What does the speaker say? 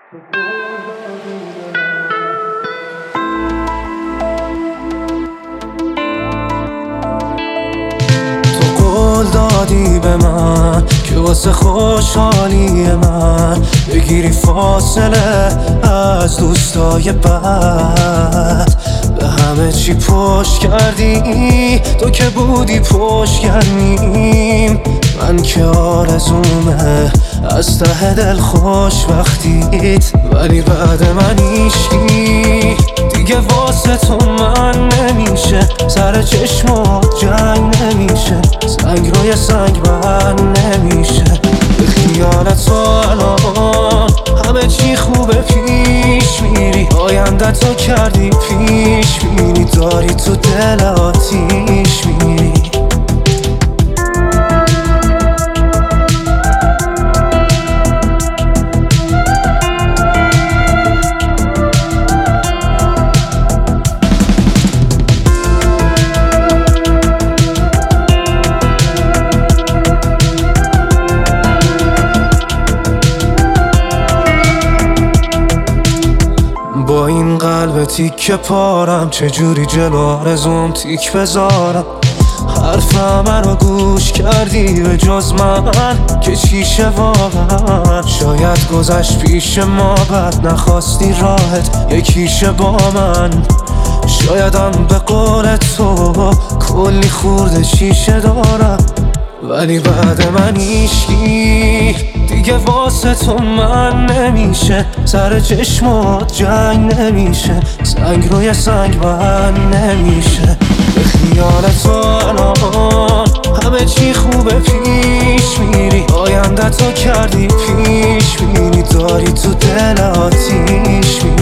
تو قول دادی به من که واسه خوشحالی من بگیری فاصله از دوستای بد. به همه چی پشت کردی تو که بودی پشت کردیم. من که آرزومه از ته دل خوشبختیت، ولی بعد من هیچکی دیگه واسه تو من نمیشه. سر چشمات جنگ نمیشه، سنگ روی سنگ من نمیشه. به خیال تو الان همه چی خوبه پیش میری. آینده تو کردی پیش بینی، داری تو دل آتیش میری. با این قلب تیک پارم چجوری جلو آرزوم تیک بذارم؟ حرف همه رو گوش کردی به جز من که چیشه واقعا. شاید گذشت پیش ما بد نخواستی راحت یکیشه با من. شایدم به قول تو کلی خورده شیشه دارم، ولی بعد من هیچکی دیگه واسه تو من نمیشه. سر چشمات جنگ نمیشه، سنگ روی سنگ من نمیشه. به خیال تو الان همه چی خوبه پیش میری. آینده تو کردی پیش بینی، داری تو دل آتیش میری.